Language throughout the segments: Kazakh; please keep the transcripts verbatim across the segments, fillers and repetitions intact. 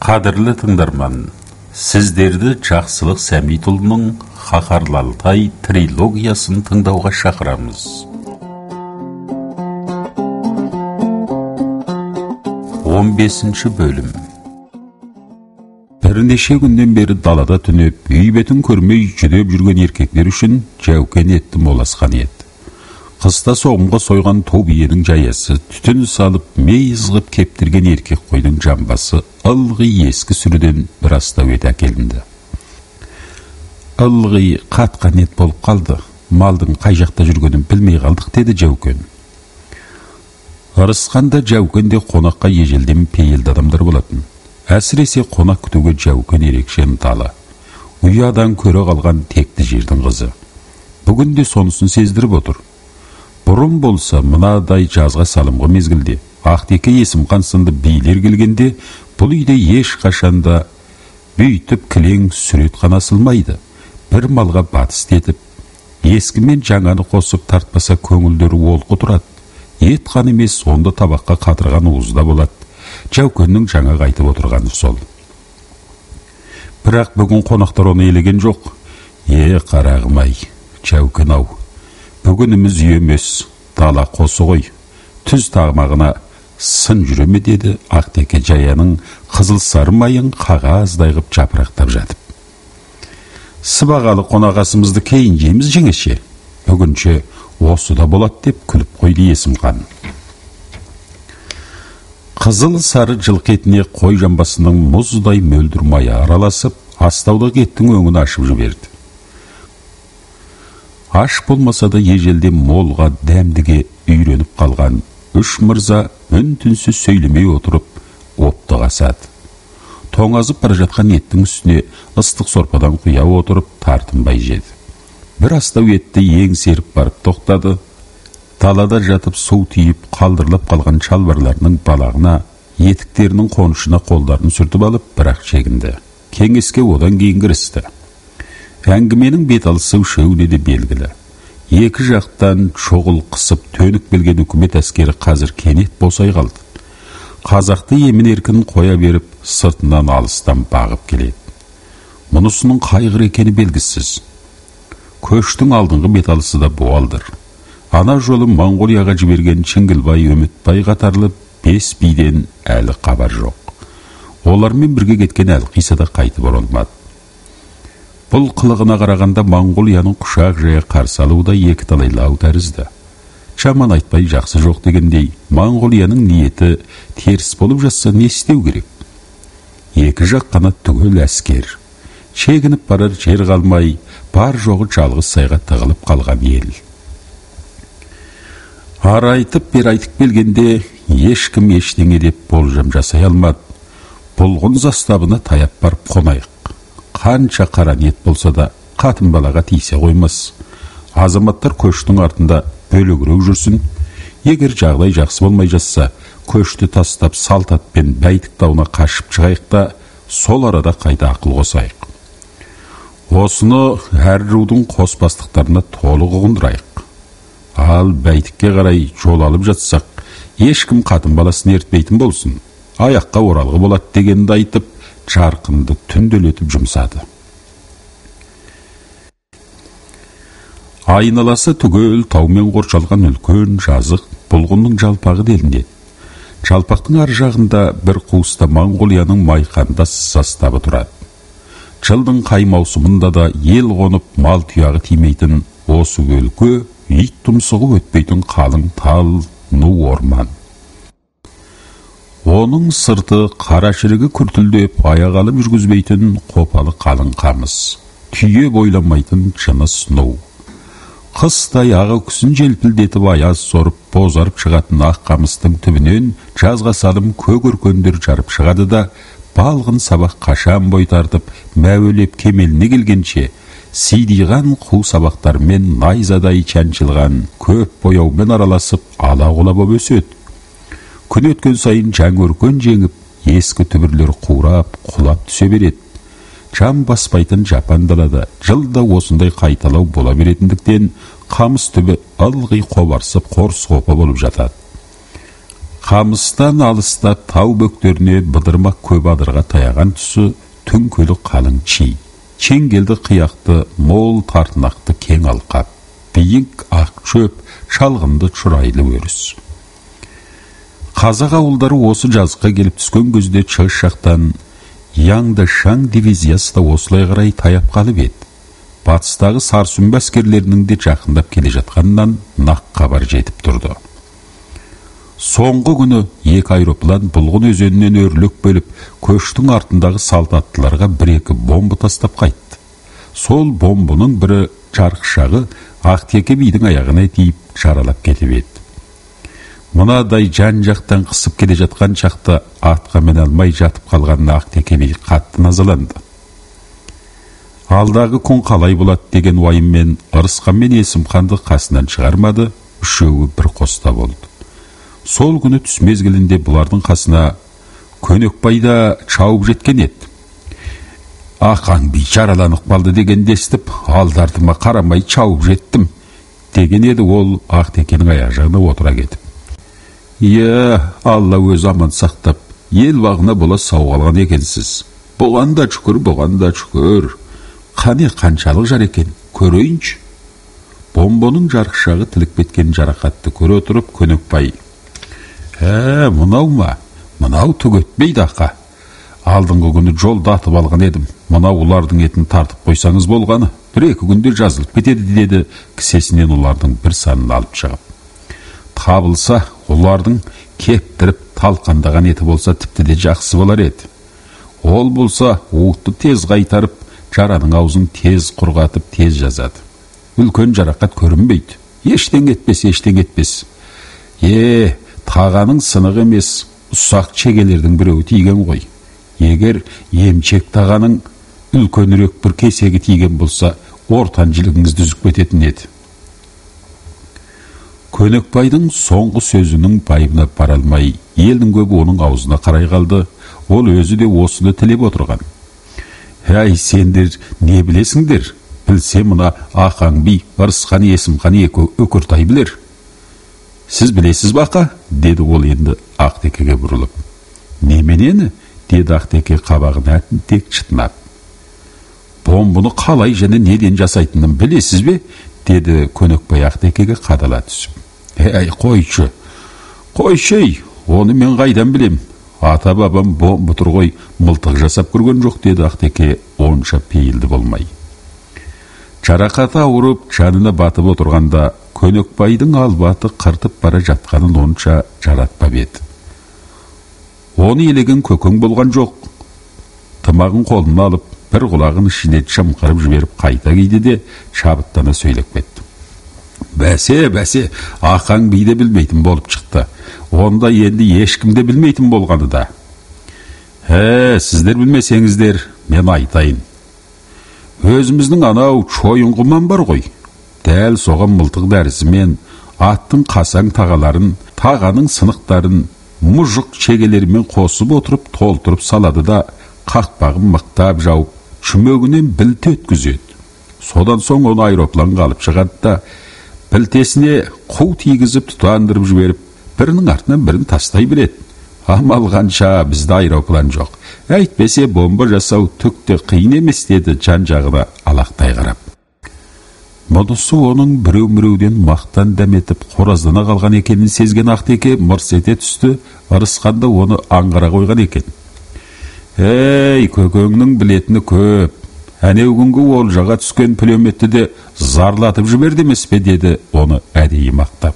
Қадірлі тыңдарман, сіздерді Жақсылық Сәмитұлының Қаһарлы Алтай трилогиясын тыңдауға шақырамыз. он бесінші бөлім. Бірнеше күннен бері далада түнеп, үй бетін көрмей жүдеп жүрген еркектер үшін жәукен етті моласқан еді. Қыста соғымға сойған тау биенің жаясы, түтін салып, мейіз ғып кептірген еркек қойдың жамбасы ылғи ескі сүріден бір астау ет әкелінді. Ылғи қатқан ет болып қалды, малдың қай жақта жүргенін білмей қалдық, деді жәукен. Ырысқанда жәукенде қонаққа ежелден пейілді адамдар болатын. Әсіресе қонақ күтуге жәукен ерекше ынталы. Ұядан көре қалған текті жердің қызы. Бүгін де сонысын сездіріп отыр. Бұрын болса, мынадай жазға салымғы мезгілде, Ақтеке Есімхан сынды билер келгенде, бұл үйде еш қашанда бүйтіп кілең сүрет қана асылмайды. Бір малға батыс етіп, ескі мен жаңаны қосып тартпаса көңілдері олқы тұрады. Ет қан емес, онда табаққа қатырған уызда болады. Жәукеннің жаңа қайтып отырғаны сол. Бірақ бүгін қонақтар оны елеген жоқ. Е, қарағым-ай, Жәукен-ау, бүгініміз үй емес, дала қосы ғой. Түз тағмағына сын жүреме, деді Ақтеке жаяның қызыл сары майын қағаздай ғып жапырақтап жатып. Сыбағалы қонағасымызды кейін жейміз жеңеше. Бүгінше осы да болады деп күліп қойды Есімхан. Қызыл сары жылқы етіне қой жамбасының мұздай мөлдір майы араласып, астаудық еттің өңін ашып жіберді. Аш болмаса да ежелден молға дәмдіге үйреніп қалған үш мырза үн-түнсіз сөйлемей отырып опты қасады. Тоңазып бара жатқан еттің үстіне ыстық сорпадан құя отырып тартынбай жеді. Бір астау етті ең серіп барып тоқтады. Далада жатып су тиіп қалдырылып қалған шалбарларының балағына, етіктерінің қонышына қолдарын сүртіп алып, бірақ шегінді. Кеңеске одан кейін кірісті. Әңгіменің бет алысы үшеуіне де белгілі. Екі жақтан шоғыл қысып төніп келген үкімет әскері қазір кенет босай қалды. Қазақты емін еркін қоя беріп, сыртынан алыстан бағып келеді. Мұнысының қайғыр екені белгісіз. Көштің алдыңғы бет алысы да буалдыр. Ана жолы Моңғолияға жіберген Шіңгілбай, Үмітбай қатарлы бес биден әлі хабар жоқ. Олармен бірге кеткен Әлқиса да қайтып оралмады. Бұл қылығына қарағанда Моңғолияның құшақ жая қарсы алуы да екі талайлау тәрізді. Жаман айтпай жақсы жоқ дегендей, Моңғолияның ниеті теріс болып жатса не істеу керек? Екі жақ қана түгел әскер. Шегініп барар жер қалмай, бар жоғы жалғыз сайға тығылып қалған ел. Ар айтып, бер айтып келгенде, ешкім ештеңе деп болжам жасай алмады. Бұлғын заставына таяп барып қонайық. Қанша қара ниет болса да, қатын балаға тисе қоймас. Азаматтар көштің артында бөлігірек жүрсін. Егер жағдай жақсы болмай жатса, көшті тастап салтатпен бәйтік тауына қашып шығайық та, сол арада қайта ақыл қосайық. Осыны әр рудың қос бастықтарына толық ұғындырайық. Ал бәйтікке қарай жол алып жатсақ, ешкім қатын баласын ертпейтін болсын. Аяққа оралғы болады дегенді айтып, жарқынды түнделетіп жұмсады. Айналасы түгел таумен қоршалған үлкен жазық бұлғынның жалпағы делінеді. Жалпақтың ар жағында бір қуыста Моңғолияның майқандас заставы тұрады. Жылдың қай маусымында да ел қонып мал тұяғы тимейтін осы өлке, ит тұмсығы өтпейтін қалың тал, ну орман. Оның сырты қара шірігі күртілдеп аяқ алып жүргізбейтін қопалы қалың қамыс, түйе бойламайтын жыныс ну. Қыстай ағы күсін желпілдетіп аяз сорып бозарып шығатын ақ қамыстың түбінен жазға салым көк өркендер жарып шығады да, балғын сабақ қашан бой тартып, мәуелеп кемеліне келгенше, сидиған қу сабақтармен найзадай чәншілған көп бояумен араласып ала-құла боп өседі. Күн өткен сайын жаң өркен жеңіп, ескі түбірлер қурап, құлап түсе береді. Жан баспайтын жапан далада жылда осындай қайталау бола беретіндіктен, қамыс түбі ылғи қобарсып қорс қопа болып жатады. Қамыстан алыста тау бөктеріне быдырмақ көп адырға таяған тұсы түңкелі қалың чий. Чеңгелді қияқты, мол тартынақты кең алқап, биік ақ шөп, шалғынды чұрайлы өріс. Қазақ ауылдары осы жазыққа келіп түскен көзде шығыс жақтан Яңды Шаң дивизиясы да осылай қарай таяп қалып еді. Батыстағы Сарсүмбе әскерлерінің де жақындап келе жатқанынан нақ хабар жетіп тұрды. Соңғы күні екі аэроплан Бұлғын өзенінен өрлік бөліп, көштің артындағы салт аттыларға бір-екі бомба тастап қайтты. Сол бомбының бірі жарықшағы Ақтеке бидің аяғына тиіп жаралап кетіп еді. Мынадай жан-жақтан қысып келе жатқан шақта атқа міне алмай жатып қалған Ақтеке би қатты назаланды. Алдағы күн қалай болады деген уайыммен Ырысқан мен Есімханды қасынан шығармады, үшеуі бір қоста болды. Сол күні түс мезгілінде бұлардың қасына Көнекбай да шауып жеткен еді. Ақаң би жараланып қалды дегенді естіп, алдартыма қарамай шауып жеттім деген еді ол Ақтекенің аяқ жағына отыра кетіп. Е, Алла өз аман сақтап, ел бағына бола сау қалған екенсіз. Бұған да шүкір, бұған да шүкір. Қане қаншалық жар екен, көрейінші. Бомбоның жарықшағы тілік беткен жарақатты көре отырып Көнекбай: Ә, мынау ма? Мынау түгетпейді ақа. Алдыңғы күні жолда атып алған едім. Мынау ұлардың етін тартып қойсаңыз болғаны, бір-екі күнде жазылып кетеді деді, кісесінен ұлардың бір санын алып шығып. Табылса, олардың кептіріп талқандаған еті болса тіпті де жақсы болар еді. Ол болса, уытты тез қайтарып, жараның аузын тез құрғатып, тез жазады. Үлкен жарақат көрінбейді. Ештен кетпес, ештен кетпес. Е, тағаның сынық емес, ұсақ чегелердің біреуі тиген ғой. Егер емчек тағаның үлкенірек бір кесегі тиген болса, ортан жілігіңізді үзіп кететін еді. Көнекбайдың соңғы сөзінің пайымына бара алмай, елдің көбі оның аузына қарай қалды. Ол өзі де осыны тілеп отырған. Әй, сендер не білесіңдер? Білсе мұна Ақаң би, Ырысқан Есімхан екі өкіртай білер. Сіз білесіз бақа? Деді ол енді Ақтекеге бұрылып. Неменені? Деді Ақтеке қабағын әтін тек шытынап. Бомбыны қалай және неден жасайтынын білесіз бе? Деді Көнекбай Ақтекеге қадала түсіп. Әй, қойшы, қойшей, оны мен қайдан білем? Ата бабам бомба тұр ғой, мылтық жасап көрген жоқ, деді Ақтеке онша пейілді болмай. Жарақаты ауырып, жанына батып отырғанда, Көнекбайдың албаты қыртып бара жатқанын онша жаратпап еді. Оны елеген көкең болған жоқ. Тымағын қолына алып, бір құлағын ішіне шымқырып жіберіп қайта киді де шабыттана сөйлеп кетті. Бәсе, бәсе, Ақаң биді білмейтін болып шықты. Онда енді ешкімді білмейтін болғаны да. Ә, сіздер білмесеңіздер, мен айтайын. Өзіміздің анау шойын құман бар ғой. Дәл соған мылтық дәрісімен аттың қасаң тағаларын, тағаның сынықтарын, мұжық шегелерімен қосып отырып, толтырып салады да, қақпағын мықтап жауып, шүмегінен білте өткізеді. Содан соң оны аэропланға алып шығады да, білтесіне қу тигізіп тұтандырып жіберіп, бірінің артынан бірін тастай біледі. Амал қанша, бізде аэроплан жоқ. Әйтпесе бомба жасау түкте қиын емес, деді жан-жағына алақтай қарап. Мұнысы оның біреу-міреуден мақтан дәметіп қораздана қалған екенін сезген Ақтеке мырс ете түсті, Ырысқанда оны аңғара қойған екен. Ей, көкеңнің білетіні көп. Әнеу күнгі олжаға түскен пулеметті де зарлатып жіберді емес пе, деді оны әдейі мақтап.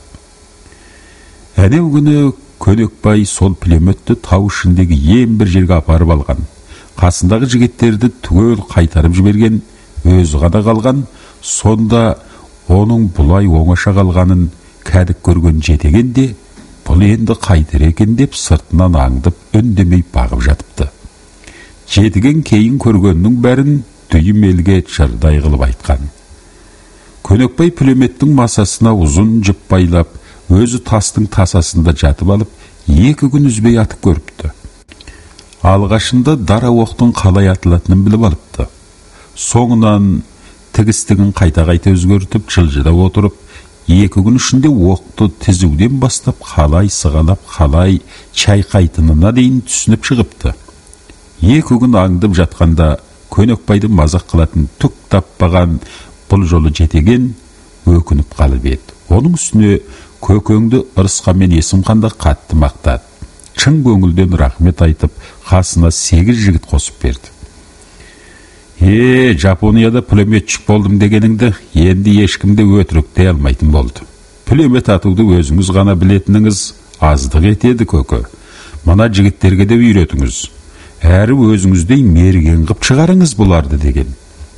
Әнеу күні Көнекбай сол пулеметті тау ішіндегі ең бір жерге апарып алған. Қасындағы жігіттерді түгел қайтарып жіберген, өзі ғана қалған. Сонда оның бұлай оңаша қалғанын кәдік көрген жетеген де, бұл енді қайтыр екен деп сыртынан аңдып үндемей бағып жатыпты. Жетіген кейін көргеннің бәрін түйім елге жырдай қылып айтқан. Көнекбай пулеметтің масасына ұзын жіп байлап, өзі тастың тасасында жатып алып, екі күн үзбей атып көріпті. Алғашында дара оқтың қалай атылатынын біліп алыпты. Соңынан тігістігін қайта-қайта өзгертіп, жылжыда отырып, екі күн ішінде оқты тізуден бастап қалай сығалап, қалай чайқайтынына дейін түсініп шығыпты. Екі күн аңдып жатқанда Көнекбайды мазақ қылатын түк таппаған бұл жолы жетеген өкініп қалып еді. Оның үстіне Көкеңді Ырысқан мен Есімханды қатты мақтады. Шын көңілден рахмет айтып, қасына сегіз жігіт қосып берді. Е, Жапонияда пулеметчик болдым дегеніңді енді ешкімде өтірікте алмайтын болды. Пулемет атуды өзіңіз ғана білетініңіз аздық етеді, Көке. Мына жігіттерге де үйретіңіз. Әрі өзіңіздей мерген қып шығарыңыз бұларды деген.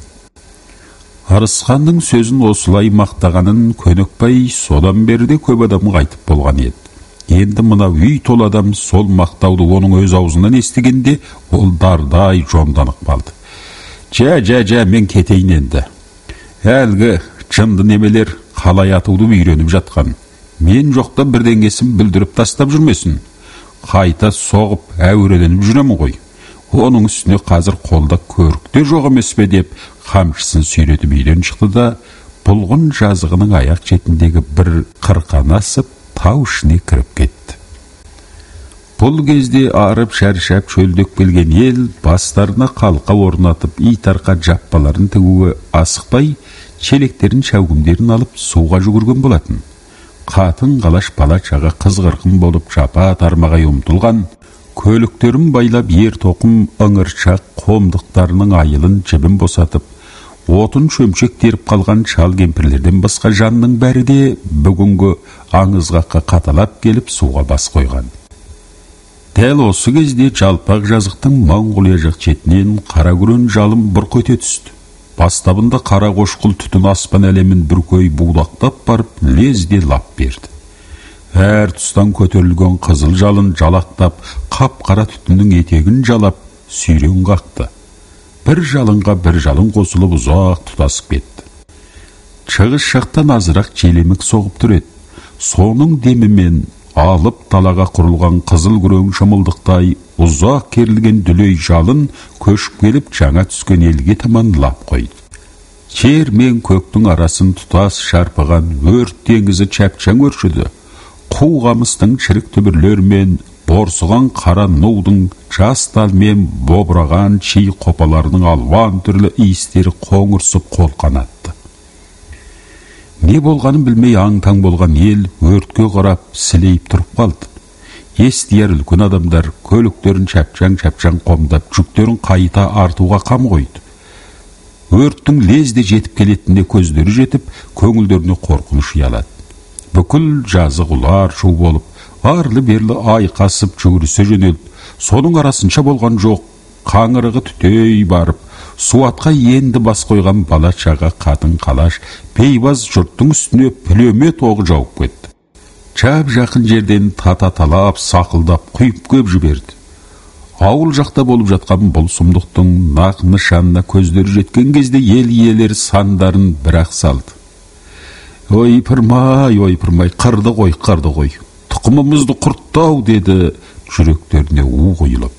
Ырысқанның сөзін осылай мақтағанын Көнекбай содан берде көп адам қайтып болған еді. Енді мына үй тол адам сол мақтауды оның өз аузынан естігенде ол дардай жонданып қалды. Жа, жа, жа, мен кетейін енді. Әлгі жынды немелер қалай атуды үйреніп жатқан. Мен жоқта бірдеңесін білдіріп тастап жүрмесін. Қайта соғып, әуреленіп жүремін ғой. Оның үстіне қазір қолда көрікте жоқ емес пе деп қамшысын сүйретіп үйден шықты да, бұлғын жазығының аяқ шетіндегі бір қырқаны асып, тау ішіне кіріп кетті. Бұл кезде арып шаршап шөлдеп келген ел бастарына қалқа орнатып, итарқа жаппаларын тігуі асықпай, шелектерін шәугімдерін алып суға жүгірген болатын. Қатын қалаш бала шаға қызғырқын болып жапа тармағай ұмтылған, көліктерін байлап ер тоқым ыңыршақ қомдықтарының айылын жібін босатып, отын шөмшек теріп қалған шал кемпірлерден басқа жанның бәрі де бүгінгі аңызғаққа қаталап келіп суға бас қойған. Дәл осы кезде жалпақ жазықтың Моңғолия жақ шетінен қара күрең жалын бұрқ өте түсті. Бастабында қара қошқыл түтін аспан әлемін бүркөй будақтап барып, лезде лап берді. Әр тұстан көтерілген қызыл жалын жалақтап, қап-қара түтіннің етегін жалап, сүйрен қақты. Бір жалынға бір жалын қосылып ұзақ тұтасып кетті. Шығыс жақтан азырақ желемік соғып тұр еді. Соның демімен алып талаға құрылған қызыл күрең шымылдықтай ұзақ керілген дүлей жалын көшіп келіп жаңа түскен елге таман лап қойды. Жер мен көктің арасын тұтас шарпыған өрт теңізі чәпчаң өршіді. Қу қамыстың шірік түбірлермен борсыған қара нудың жас талмен бобыраған ши қопаларының алуан түрлі иістері қоңырсып қолқанатты. Не болғанын білмей аң-таң болған ел өртке қарап сілейіп тұрып қалды. Естияр үлкен адамдар көліктерін чәпчаң-чәпчаң қомдап, жүктерін қайта артуға қам қойды. Өрттің лезде жетіп келетінде көздері жетіп, көңілдеріне қорқыныш ұялады. Бүкіл жазық ұлар шу болып, арлы-берлі айқасып жүгірісе жөнелді. Соның арасынша болған жоқ, қаңырығы түтей барып, суатқа енді бас қойған бала шаға қатын қалаш, бейбаз жұрттың үстіне пулемет оғы жауып кетті. Чап жақын жерден тата-талап, сақылдап, құйып көп жіберді. Ауыл жақта болып жатқан бұл сұмдықтың нақ нышанына көздері жеткен кезде ел иелері сандарын бір-ақ салды. Ойпырмай, ойпырмай, қырды ғой, қырды ғой. Тұқымымызды құрттау, деді жүректеріне у құйылып.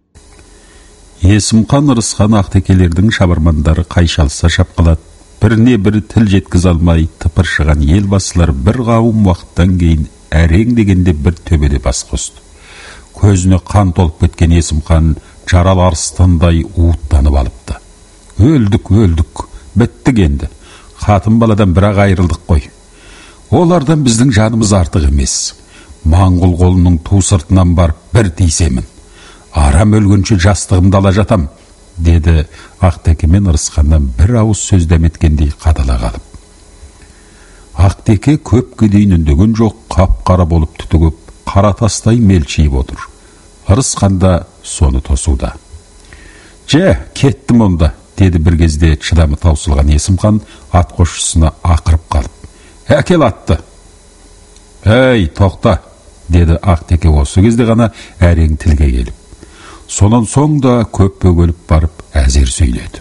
Есімхан Ырысқан ақтекелердің шабармандары қайшалса шапқылады. Біріне бірі тіл жеткіз алмай тыпыршыған ел басылар бір қауым уақыттан кейін әрең дегенде бір төбеде бас қосты. Көзіне қан толып кеткен Есімхан жарал арыстандай уыттанып алыпты. Өлдік, өлдік, біттік енді. Қатын баладан бірақ айырылдық қой. Олардан біздің жанымыз артық емес. Моңғол қолының ту сыртынан барып бір тиісемін. Арам өлгенше жастығымды ала жатам, деді Ақтеке мен Ырысқаннан бір ауыз сөз дәметкендей қадала қалып. Ақтеке көпке дейін үндеген жоқ, қап-қара болып түтігіп, қара тастай мелшиіп отыр. Ырысқанда соны тосуда. «Же, кеттім онда», деді бір кезде шыдамы таусылған Есімхан атқосшысына ақырып қалып. «Әкел атты». «Әй, тоқта», деді Ақтеке осы кезде ғана әрең тілге келіп. Сонан соң да көп бөгеліп барып әзер сөйледі.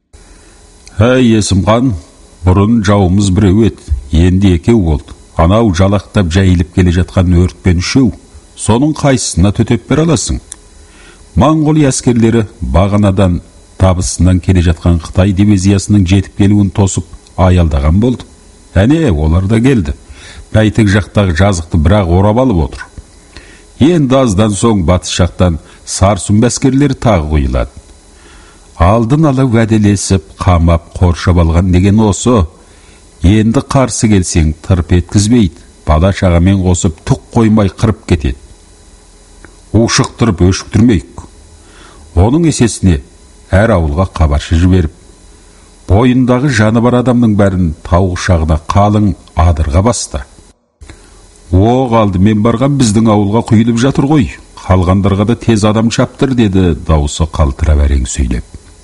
«Әй, Есімхан, бұрын жауымыз біреу еді, енді екеу болды. Анау жалақтап жайылып келе жатқан өртпен үшеу. Соның қайсысына төтеп бер аласың? Моңғолия әскерлері бағанадан табысынан келе жатқан Қытай дивизиясының жетіп келуін тосып аялдаған болды. Әне, олар да келді. Бәйтік жақтағы жазықты бірақ орап алып отыр. Енді аздан соң батыс жақтан Сарсұм әскерлері тағы құйылады. Алдын ала уәделесіп, қамап, қоршап алған деген осы. Енді қарсы келсең тырп еткізбейді. Бала шағамен қосып түк қоймай қырып кетеді. Ушықтырып өшіктірмейік. Оның есесіне әр ауылға хабаршы жіберіп, бойындағы жаны бар адамның бәрін тау құшағына қалың адырға басты. О, қалды мен барған біздің ауылға құйылып жатыр ғой. Қалғандарға да тез адам шаптыр, деді дауысы қалтырап әрең сөйлеп.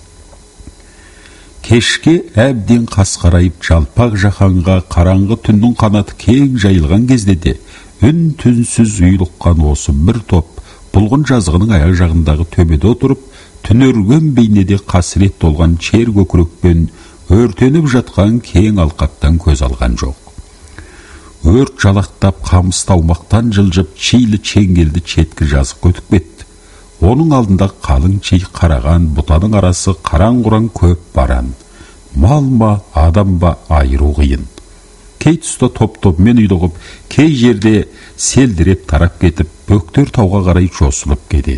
Кешке әбден қасқарайып жалпақ жаһанға қараңғы түннің қанаты кең жайылған кезде де үн-түнсіз ұйылыққан осы бір топ бұлғын жазығының аяқ жағындағы төбеде отырып, түнерген бейнеде қасірет толған шер көкірекпен өртеніп жатқан кең алқаптан көз алған жоқ. Өрт жалақтап, қамыс таумақтан жылжып, чейлі чеңгелді четкі жазық өтіп кетті. Оның алдында қалың чей қараған бұтаның арасы қараң-құраң көп баран. Мал ма, адам ба айыру қиын. Кей тұста топ-топмен үйдігіп, кей жерде селдіреп тарап кетіп, бөктер тауға қарай жосылып кетеді.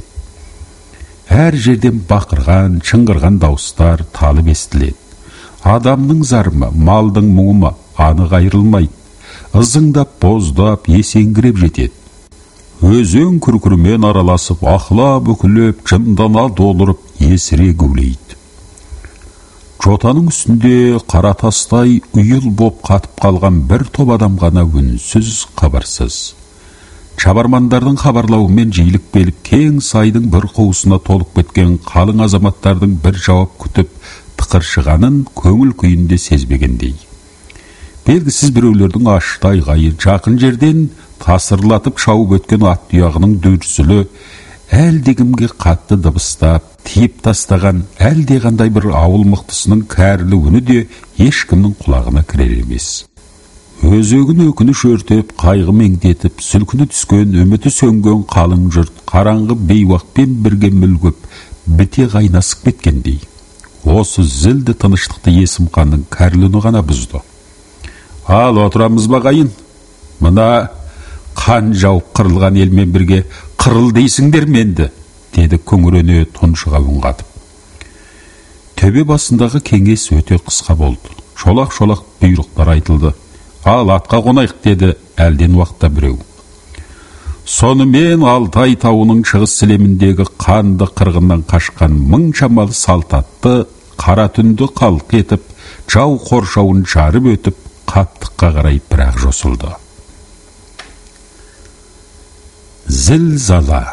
Әр жерден бақырған, шыңғырған дауыстар талып естіледі. Адамның зарыма, малдың мұңыма анық айырылмайды. Ызыңдап, боздап, есеңгіреп жетеді. Өзен күркірмен араласып, ақлап, үкілеп, жындана долырып, есіре гулейді. Жотаның үстінде қара тастай үйыл боп қатып қалған бір топ адам ғана үнсіз, қабарсыз. Шабармандардың хабарлауымен жиілік беліп, кең сайдың бір қуысына толып кеткен қалың азаматтардың бір жауап күтіп, тықыршығанын көңіл күйінде сезбегендей. Белгісіз біреулердің ашты айғайы жақын жерден тасырлатып шауып өткен ат тұяғының дүрсілі әлдегімге қатты дыбыстап, тиіп тастаған әлдеқандай бір ауыл мықтысының кәрілі үні де ешкімнің құлағына кірер емес. Өзегін өкініш өртеп, қайғы меңдетіп, сүлкіні түскен, үміті сөнген қалың жұрт қараңғы бейуақпен бірге мүлгіп, біте қайнасып кеткендей. Осы зілді тыныштықты есім ханның кәріліні ғана бұзды. Ал отырамыз ба қайын? Мына қан жауып қырылған елмен бірге қырыл дейсіңдер менді, деді күңірене тұншыға үн қатып. Төбе басындағы кеңес өте қысқа болды. Шолақ-шолақ бұйрықтар айтылды. Ал атқа қонайық, деді әлден уақытта біреу. Сонымен Алтай тауының шығыс сілеміндегі қанды қырғыннан қашқан мың шамалы салт атты қара түнді қалқ етіп, жау қоршауын жарып өтіп, қаттыққа қарай бірақ жосылды. Зіл-зала.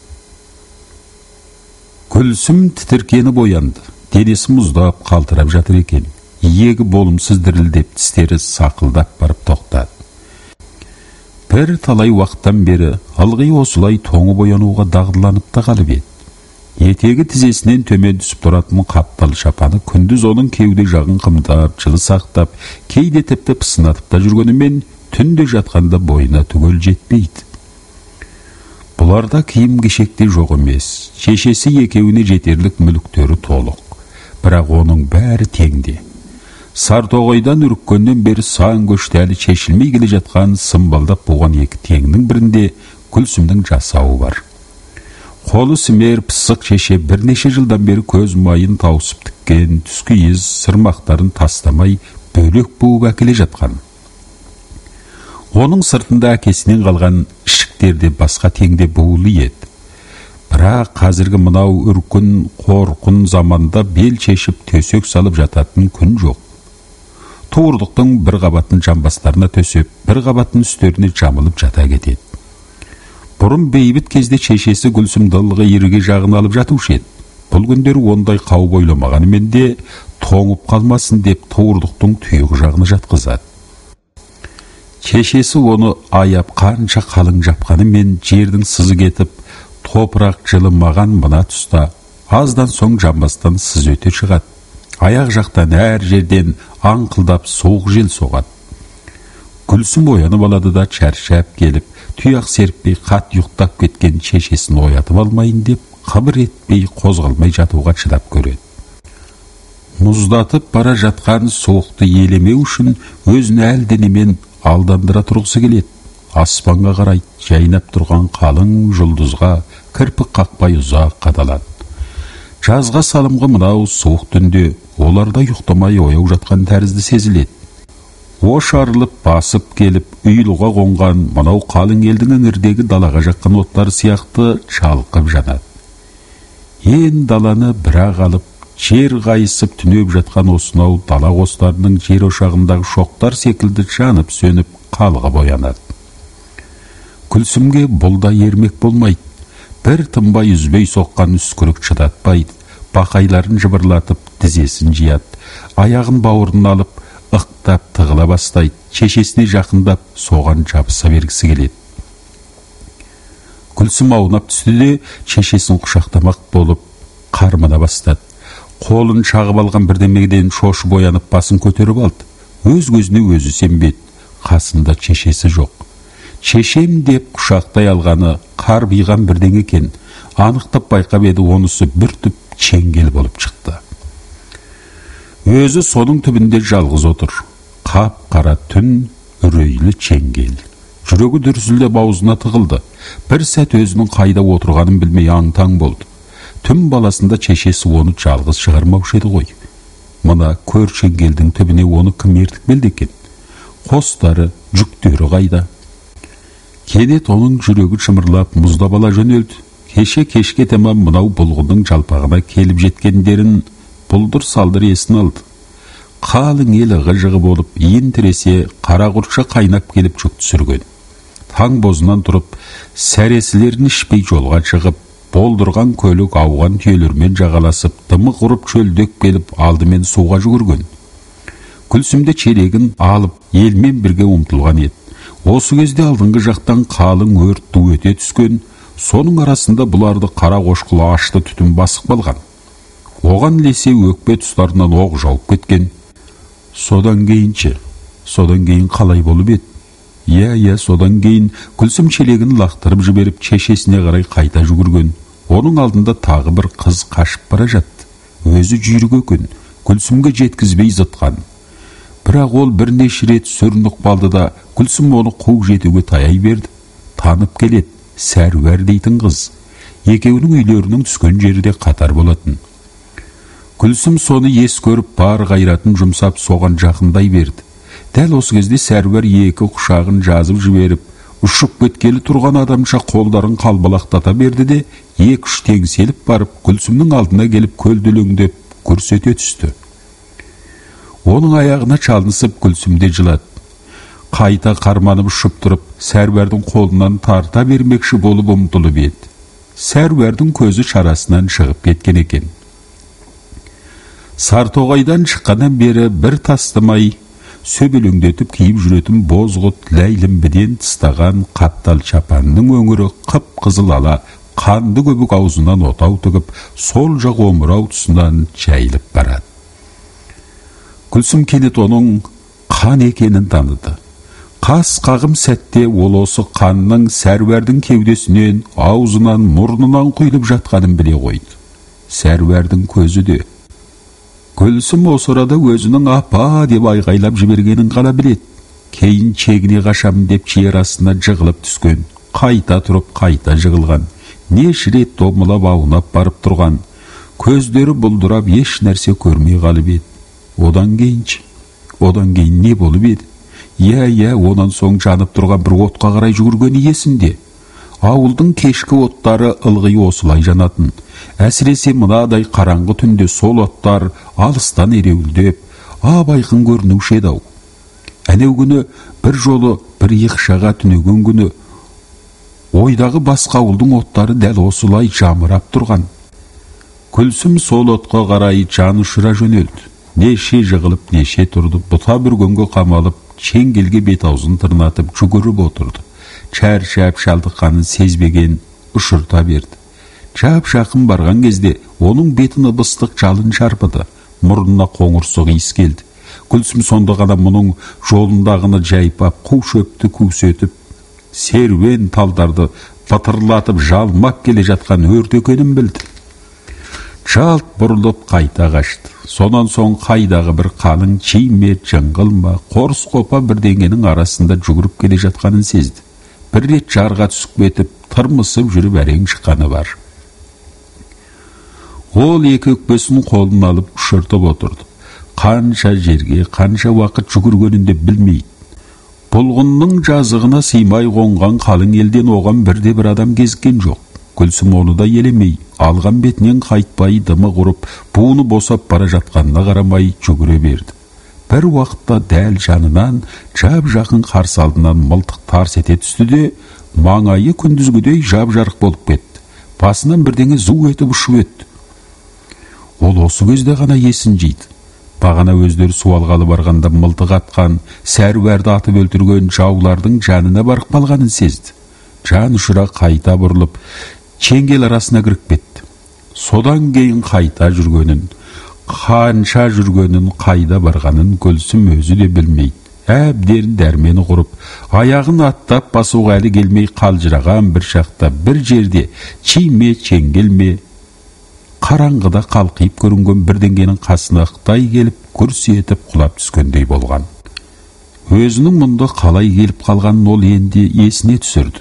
Күлсім тітіркені боянды. Денесі мұздап қалтырап жатыр екен. Иегі болымсыз дірілдеп, тістері сақылдап барып тоқтады. Бір талай уақыттан бері ылғи осылай тоңы боянуға дағдыланып та қалып еді. Етегі тізесінен төмен түсіп тұратын қаптал шапаны күндіз оның кеуде жағын қымдап, жылы сақтап, кейде тіпті пысынатып та жүргенімен түнде жатқанда бойына түгел жетпейді. Бұларда киім кешекте жоқ емес. Шешесі екеуіне жетерлік мүліктері толық. Бірақ оның бәрі теңде. Сартоғайдан үріккеннен бері сан көшті әлі шешілмей келе жатқан сымбалдап болған екі теңнің бірінде Күлсімнің жасауы бар. Қолы сімер пысық шеше бірнеше жылдан бері көз майын тауысып тіккен, түскейіз сырмақтарын тастамай бөлек буып әкеле жатқан. Оның сыртында әкесінен қалған ішіктерде басқа теңде буылы еді. Бірақ қазіргі мынау үркін, қорқын заманда бел шешіп төсек салып жататын күн жоқ. Туырлықтың бір қабатын жамбастарына төсеп, бір қабатын үстеріне жамылып жата кетеді. Бұрын бейбіт кезде шешесі Күлсімді ылғи ерге жағын алып жатушы еді. Бұл күндері ондай қауіп ойламағанымен де тоңып қалмасын деп туырлықтың тұйық жағына жатқызады. Шешесі оны аяп қанша қалың жапқанымен жердің сызы кетіп, топырақ жылымаған мына тұста аздан соң жамбастан сыз өте шығады. Аяқ жақтан әр жерден аңқылдап соғық жел соғады. Күлсім оянып алады да шаршап келіп, тұяқ серппей қат ұйықтап кеткен шешесін оятып алмайын деп, қыбыр етпей қозғалмай жатуға шыдап көреді. мұздатып бара жатқан соқты елемеу үшін өзін әлденемен алдандыра тұрғысы келеді. Аспанға қарай жайнап тұрған қалың жұлдызға кірпік қақпай ұзақ қадалады. Жазға салымғы мынау суық түнде оларда ұйықтамай ояу жатқан тәрізді сезіледі. Ош арылып басып келіп ұйылуға қонған мынау қалың елдің іңірдегі далаға жаққан оттар сияқты шалқып жанады. Ен даланы бірақ алып, жер қайысып түнеп жатқан осынау дала қостарының жер ошағындағы шоқтар секілді жанып сөніп қалға боянады. Күлсімге бұл да ермек болмайды. Бір тынбай үзбей соққан үскірік шыдатпайды. Бақайларын жыбырлатып тізесін жияды. Аяғын бауырын алып, ықтап тығыла бастайды. Шешесіне жақындап, соған жабыса бергісі келеді. Күлсім аунап түсті де, шешесін құшақтамақ болып, қармана бастады. Қолын шағып алған бірдемеден шошып боянып басын көтеріп алды. Өз көзіне өзі сенбеді. Қасында шешесі жоқ. Шешем деп құшақтай алғаны қар бейған бірден екен. Анықтап байқап еді, онысы бір түп чеңгел болып шықты. Өзі соның түбінде жалғыз отыр. Қап қара түн, үрейлі чеңгел. Жүрегі дүрсілдеп аузына тығылды. Бір сәт өзінің қайда отырғанын білмей аң-таң болды. Түн баласында шешесі оны жалғыз шығармаушы еді ғой. Мына көр чеңгелдің түбіне оны кім ертіп келді екен? Қостары, жүктері қайда? Кенет оның жүрегі шымырлап, мұздап ала жөнелді. Кеше кешке таман мынау бұлғының жалпағына келіп жеткендерін бұлдыр салдыр есін алды. Қалың ел ығы-жығы болып, иін тіресе қара құртша қайнап келіп жүк түсірген. Таң бозынан тұрып, сәресілерін ішпей жолға шығып, болдырған көлік ауған түйелермен жағаласып, дымы құрып чөлдек келіп, алдымен суға жүгірген. Күлсімде челегін алып, елмен бірге ұмтылған еді. Осы кезде алдыңғы жақтан қалың өрт ду өте түскен, соның арасында бұларды қара қошқылы ашты түтін басып қалған. Оған лесе өкпе тұстарынан оқ жауып кеткен. Содан кейінше, содан кейін қалай болып еді? Иә, иә, содан кейін Күлсім челегін лақтырып жіберіп, шешесіне қарай қайта жүгірген. Оның алдында тағы бір қыз қашып бара жатты. Өзі жүйрік екен, Күлсімге жеткізбей зытқан. Бірақ ол бірнеше рет сүрініп қалды да, Күлсім оны қуып жетуге таяй берді. Танып келеді, Сәруар дейтін қыз. Екеуінің үйлерінің түскен жерде қатар болатын. Күлсім соны ес көріп, бар қайратын жұмсап, соған жақындай берді. Дәл осы кезде Сәруар екі құшағын жазып жіберіп, ұшып кеткелі тұрған адамша қолдарын қалбалақтата берді де, екі-үш теңселіп барып, Күлсімнің алдына келіп көлделеңдеп көрсете түсті. Оның аяғына чалынысып Күлсімде жылады. Қайта қарманып ұшып тұрып, Сәруардың қолынан тарта бермекші болып ұмтылып еді. Сәруардың көзі шарасынан шығып кеткен екен. Сартоғайдан шыққаннан бері бір тастамай, сөбелеңдетіп киіп жүретін бозғұт ләйлімбіден тыстаған қаптал шапанның өңірі қып-қызыл ала, қанды көбік аузынан отау тігіп, сол жақ омырау тұсынан жайылып барады. Күлсім кенет оның қан екенін таныды. Қас қағым сәтте ол осы қанның Сәруардың кеудесінен, аузынан, мұрнынан құйылып жатқанын біле қойды. Сәруардың көзі де. Күлсім осы арада өзінің апа деп айғайлап жібергенін ғана біледі. Кейін чегіне қашамын деп жер астына жығылып түскен. Қайта тұрып, қайта жығылған. Неше рет домылап аунап барып тұрған. Көздері бұлдырап, еш нәрсе көрмей қалып еді. Одан кейінші, одан кейін не болып еді? Иә, иә, онан соң жанып тұрған бір отқа қарай жүгірген есінде. Ауылдың кешкі оттары ылғи осылай жанатын. Әсіресе мынадай қараңғы түнде сол оттар алыстан ереуілдеп, ап-айқын көрінуші еді-ау. Әнеу күні бір жолы бір иықшаға түнеген күні ойдағы басқа ауылдың оттары дәл осылай жамырап тұрған. Күлсім сол отқа қарай жан ұшыра жөнелді. Неше жығылып, неше тұрды, бұта бүргенге қамалып, чеңгелге бет аузын тырнатып жүгіріп отырды. Шәршәп шалдыққанын сезбеген ұшырта берді. Жап жақын барған кезде оның бетін ыбыстық жалын шарпыды. Мұрнына қоңырсық иіс келді. Күлсім сонда ғана мұның жолындағыны жайпап, қу шөпті көсетіп, серуен талдарды патырлатып жалмап келе жатқан өрт екенін білді. жалт бұрылып қайта қашты. Сонан соң қайдағы бір қалың чиме, жыңғылма, қорс қопа бірдеңенің арасында жүгіріп келе жатқанын сезді. Бір рет жарға түсіп кетіп, тырмысып жүріп әрең шыққаны бар. Ол екі өкпесін қолын алып ұшыртып отырды. Қанша жерге, қанша уақыт жүгіргенін де білмейді. Бұлғынның жазығына сыймай қонған қалың елден оған бірде бір адам кезіккен жоқ. Гүлсім оны да елемей, алған бетінен қайтпай дымы құрып, буыны босап бара жатқанына қарамай жүгіре берді. Бір уақытта дәл жанынан, жап жақын қарсы алдынан мылтық тарс ете түсті де, маңайы күндізгідей жап жарық болып кетті. Басынан бірдеңе зу етіп ұшып өтті. Ол осы кезде ғана есін жиды. Бағана өздері суалғалы барғанда мылтық атқан, сәруәрді атып өлтірген жаулардың жанына барып қалғанын сезді. Жан ұшыра қайта бұрылып, чеңгел арасына кіріп кетті. Содан кейін қайта жүргенін, қанша жүргенін, қайда барғанын Гүлсім өзі де білмейді. Әбден дәрмені құрып, аяғын аттап басуға әлі келмей қалжыраған бір шақта бір жерде чиме, чеңгелме, қараңғыда қалқиып көрінген бірдеңенің қасына Қытай келіп, күрс етіп құлап түскендей болған. Өзінің мұнда қалай келіп қалғанын ол енді есіне түсірді.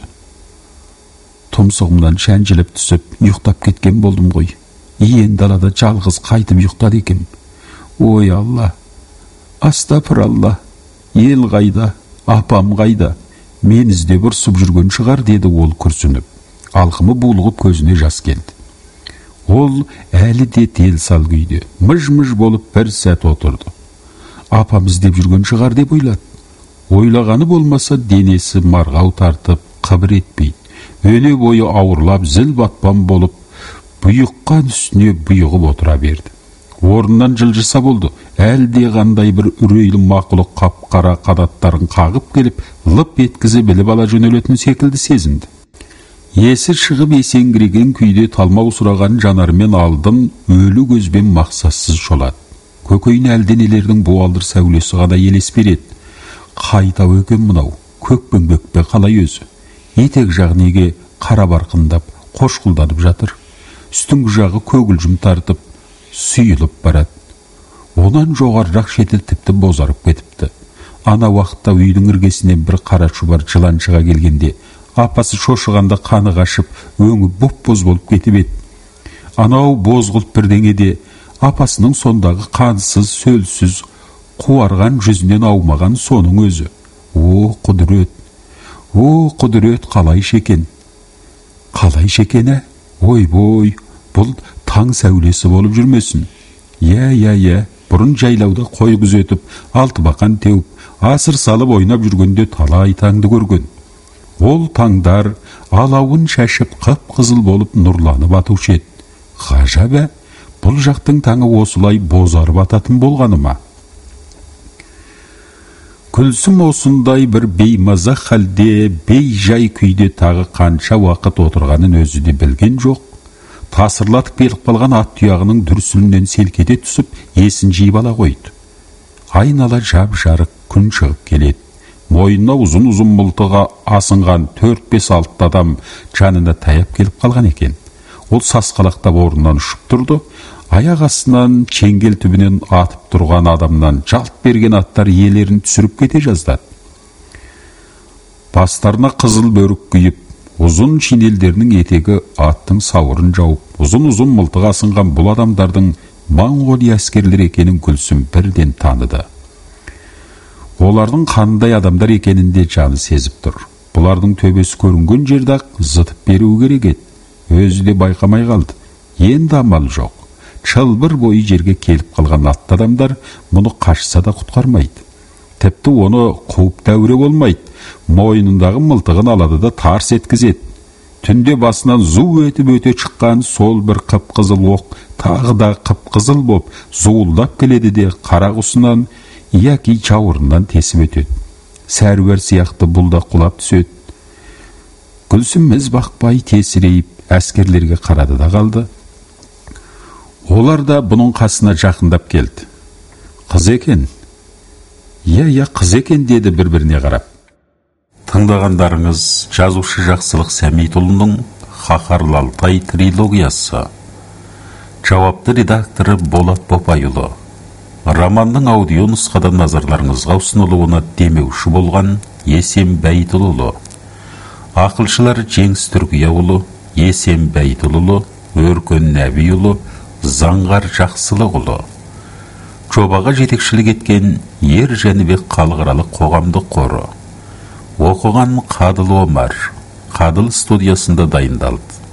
Тұмсығымнан шәнжіліп түсіп, ұйықтап кеткен болдым ғой. Иен далада жалғыз қайтып ұйықтады екем. Ой Алла, астапыралла, ел қайда, апам қайда, мен іздеп ұрсып жүрген шығар, деді ол күрсініп. Алқымы булығып көзіне жас келді. Ол әлі де дел сал күйде, мыж-мыж болып бір сәт отырды. Апам іздеп жүрген шығар деп ойлады. Ойлағаны болмаса денесі марғау тартып, қыбыр етпейді. Өне бойы ауырлап, зіл батпан болып, бұйыққан үстіне бұйығып отыра берді. Орнынан жылжыса болды, әлде қандай бір үрейлі мақұлық қап-қара қанаттарын қағып келіп, лып еткізі біліп ала жөнелетін секілді сезінді. Есі шығып есеңгіреген күйде талмау сұраған жанармен алдын өлі көзбен мақсатсыз шолады. Көкейін әлденелердің буалдыр сәулесі ғана елес береді. Қайтау екен мынау, көкпеңбекпе қалай өзі. Етек жағы неге қара барқындап, қошқылданып жатыр. Үстіңгі жағы көгілжім тартып, сұйылып барады. Онан жоғарырақ шетел тіпті бозарып кетіпті. Ана уақытта үйдің іргесінен бір қара шұбар жылан шыға келгенде, апасы шошығанда қаны қашып, өңі боп-боз болып кетіп еді. Анау бозғылт бірдеңеде апасының сондағы қансыз, сөлсіз, қуарған жүзінен аумаған соның өзі. О, құдірет! О, құдірет, қалай шекен! Қалай шекені? Ой-бой, бұл таң сәулесі болып жүрмесін. Иә, иә, иә, бұрын жайлауда қой күзетіп, алтыбақан теуіп, асыр салып ойнап жүргенде талай таңды көрген. Ол таңдар алауын шашып қып-қызыл болып нұрланып атушы еді. Ғажап, бұл жақтың таңы осылай бозарып ататын болғаны ма? Гүлсім осындай бір беймаза халде, бейжай күйде тағы қанша уақыт отырғанын өзі де білген жоқ. Тасырлатып келіп қалған ат тұяғының дүрсілінен селкете түсіп, есін жиып ала қойды. Айнала жап-жарық күн шығып келеді. Мойнына ұзын-ұзын мылтығы асынған төрт-бес алты адам жанына таяп келіп қалған екен. Ол сасқалақтап орнынан ұшып тұрды. Аяқ астынан чеңгел түбінен атып тұрған адамнан жалт берген аттар иелерін түсіріп кете жаздады. Бастарына қызыл бөрік киіп, ұзын шинелдерінің етегі аттың сауырын жауып, ұзын-ұзын мылтығы асынған бұл адамдардың Моңғолия әскерлері екенін Гүлсім бірден таныды. Олардың қандай адамдар екенінде жаны сезіп тұр. Бұлардың төбесі көрінген жердақ зытып беру керек еді. Өзі де байқамай қалды. Енді амал жоқ. Чылбыр бойы жерге келіп қалған атты адамдар мұны қашса да құтқармайды. Тіпті оны қуып дәуре болмайды. Мойнындағы мылтығын алады да тарс еткізеді. Түнде басынан зу өтіп өте шыққан сол бір қып-қызыл оқ тағы да қып-қызыл боп зуылдап келеді де қара құсынан яки жауырынан тесіп өтеді. Сәруар сияқты бұл да құлап түседі. Гүлсім міз бақпай тесірейіп әскерлерге қарады да қалды. Олар да бұның қасына жақындап келді. Қыз екен? Иә, иә, қыз екен, деді бір-біріне қарап. Тыңдағандарыңыз жазушы Жақсылық Сәмитұлының Хақарлы Алтай трилогиясы. Жауапты редакторы Болат Бопайұлы. Романның аудио нұсқадан назарларыңызға ұсынылуына демеуші болған Есен Бәйтұлы. Ақылшылары Жеңіс Түркияұлы, Есен Бәйтұлы, Өркен Нәбиұлы, Заңғар Жақсылықұлы. Жобаға жетекшілік еткен Ер Жәнібек халықаралық қоғамдық қоры. Оқыған Қадыл Омар, Қадыл студиясында дайындалды.